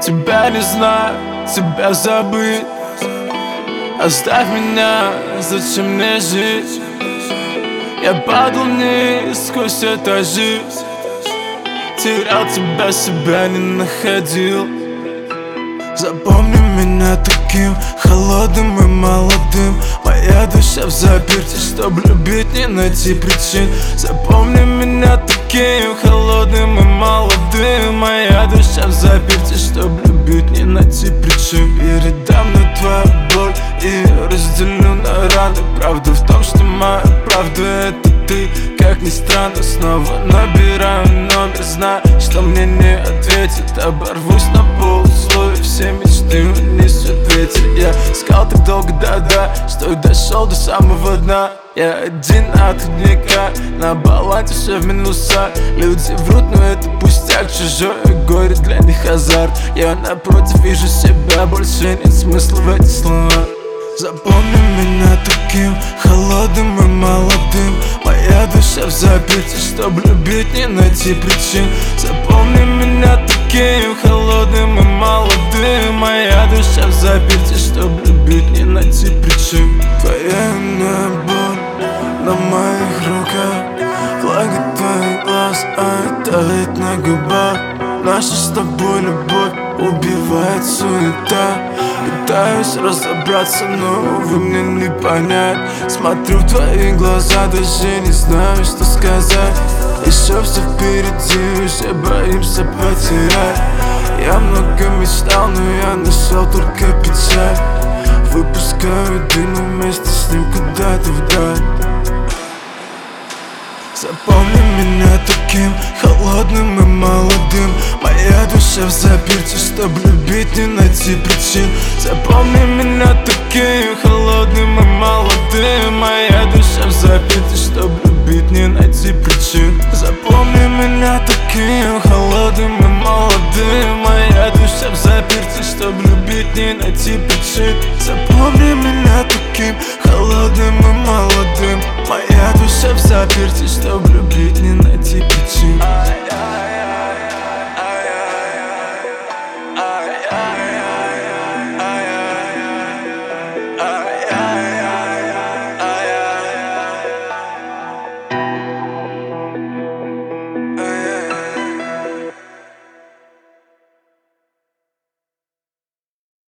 Тебя не знаю, тебя забыть. Оставь меня, зачем мне жить? Я падал вниз сквозь эту жизнь, терял тебя, себя не находил. Запомни меня таким холодным и молодым. Моя душа в заперти, чтоб любить, не найти причин. Запомни меня таким холодным и молодым. Моя душа в заперти, чтоб любить, не найти причин. Передам на твою боль и разделю на раны. Правда в том, что моя правда это ты. Как ни странно, снова набираю номер, знаю, что мне не ответит. Оборвусь на полусловие, все мечты унесет ветер. Я искал так долго, да-да, что и дошел до самого дна. Я один отходника, на балансе все в минусах. Люди врут, но это пустяк, чужое горе для них азарт. Я напротив вижу себя, больше нет смысла в этих словах. Запомни меня таким холодным и молодым. Моя душа в заперти, чтоб любить, не найти причин. Запомни меня таким холодным и молодым. Моя душа в заперти, чтоб любить, не найти причин. Твоя иная боль на моих руках, флаги твоих глаз, а тает на губах. Наша с тобой любовь убивает суета. Пытаюсь разобраться, но увы, мне не понять. Смотрю в твои глаза, даже не знаю, что сказать. Еще все впереди, уже боимся потерять. Я много мечтал, но я нашел только печаль. Выпускаю дым вместе с ним куда-то вдаль. Запомни меня таким холодным и молодым. Моя душа в заперти, чтоб любить, не найти причин. Запомни меня таким холодным и молодым. Моя душа в заперти, чтоб любить, не найти причин. Запомни меня таким холодным и молодым. Моя душа в заперти, чтоб любить, не найти причин.